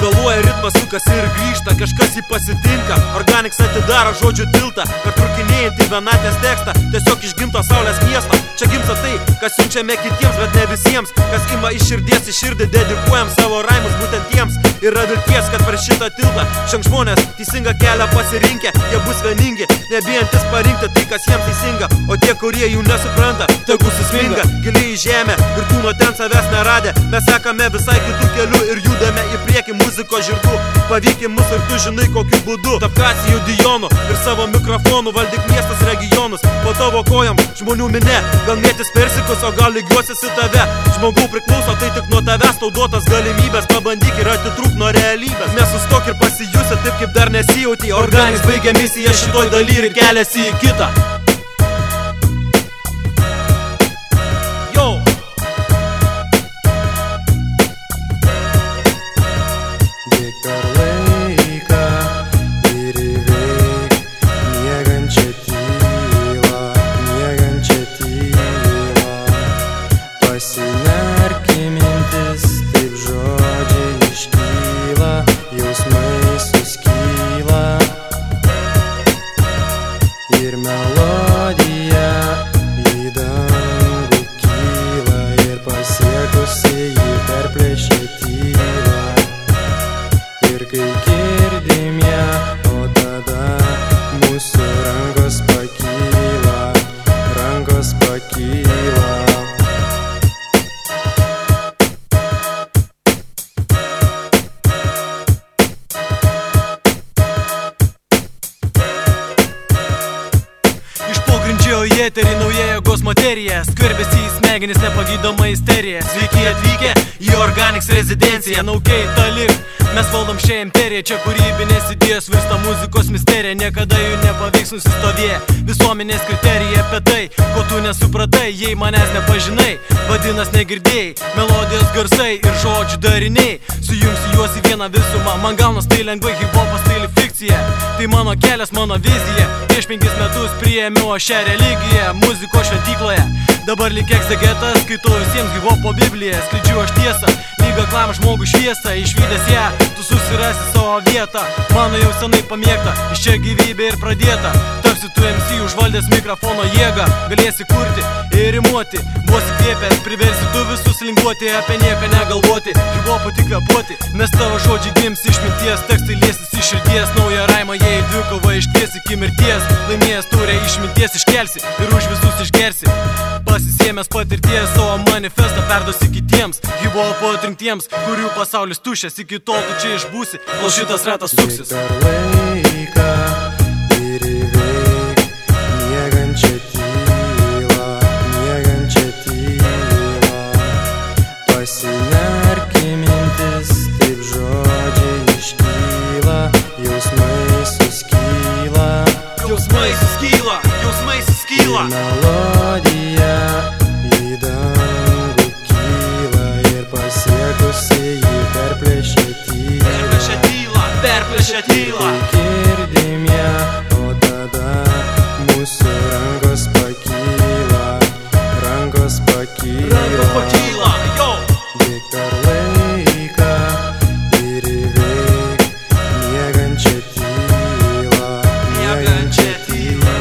Vėluoja ritmas, sukasi ir grįžta, kažkas jį pasitinka. Organics atidaro žodžių tiltą, pertraukinėjantį vienatės tekstą. Tiesiog išgimto saulės miesto. Čia gimsta tai, kas siunčiame kitiems, bet ne visiems. Kas ima iš širdies į širdį, dedikuojam savo raimus būtent tiems. Yra vilties, kad per šitą tiltą šiandien žmonės teisingą kelią pasirinkę. Jie bus vieningi, nebijantis parinkti tai, kas jiems teisinga. O tie, kurie jų nesupranta, tegu susminga giliai į žemę ir kūno ten savęs neradę. Mes sekame visai kitų kelių ir judame į priekį muzikos žirgų. Pavyki mus ir tu žinai kokiu būdu. Tapkasi jų Dionu ir savo mikrofonu valdyk miestas regionus. Po tavo kojom žmonių minė, gal mėtis persikus, o gal lygiuosis į tave. Žmogų priklauso, tai tik nuo tavęs tau duotas galimybės. Pabandyk ir atitrūk nuo realybės. Nesustok ir pasijusi taip, kaip dar nesijauti. Organics baigia misiją šitoj daly ir keliasi į kitą. Pasinerki mintis, taip žodžiai iškyla, jausmai suskyla ir melodija į dangų kyla ir pasiekusi jį perplėšia tylą. Ir kai girdim ją, o tada mūsų rankos pakyla, rankos pakyla. Į eterį nauja jėgos materija, skverbėsi į smegenis nepagydoma isterija. Sveiki atvykę į Organics rezidenciją, naukiai talik, mes valdom šią imperiją. Čia kūrybinės idėjos virsta muzikos misterija, niekada jų nepavyks nusistovėję. Visuomenės kriterija apie tai, ko tu nesupratai, jei manęs nepažinai, vadinas negirdėjai. Melodijos garsai ir žodžių dariniai, sujungsi juos į vieną visumą. Man gaunas tai lengvai, hip-hopas tai fikcija, tai mano kelias, mano vizija. Prieš 5 metus priėmiau šią religiją muzikos šventykloje. Dabar lyg egzegetas, skaitau visiems hip-hopo bibliją. Skleidžiu aš tiesą, lyg aklam žmogų šviesą. Išvydęs ją, tu susirasi savo vietą, mano jau senai pamėgta, iš čia gyvybė ir pradėta. Tapsi tu MC užvaldęs mikrofono jėgą, galėsi kurti ir rimuoti. Vos įkvėpęs, priversi tu visus linguoti, apie nieką negalvoti, hip-hopu tik kvėpuoti. Nes tavo žodžiai gims iš minties, tekstai liesis iš širdies. Naują raimą jie į dvikovą iškvies iki mirties. Laimėjęs turę išminties iškelsi ir už visus išgersi. Pasisėmęs patirties, savo manifestą perduosi kitiems hip-hopo atrinktiems, kurių pasaulis tušęs. Iki tol tu čia išbūsi, kol šitas ratas suksis. Per laiką ir įveik miegančią tylą, miegančią tylą. Pasinerki mintis, taip žodžiai iškyla, jausmai suskyla, jausmai suskyla, jausmai suskyla. Melodija į dangų kyla ir pasiekusi jį perplėšia tylą, perplėšia tylą, perplėšia tylą. Girdim ją, o tada mūsų rankos pakyla, rankos pakyla. Rankos pakyla, jo. Bėk per laiką ir įveik miegančią tylą, miegančią tylą.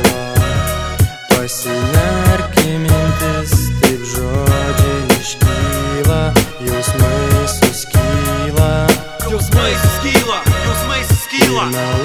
Pasinerki mintis, taip žodžiai iškyla, jausmai suskyla, jausmai suskyla, jausmai suskyla.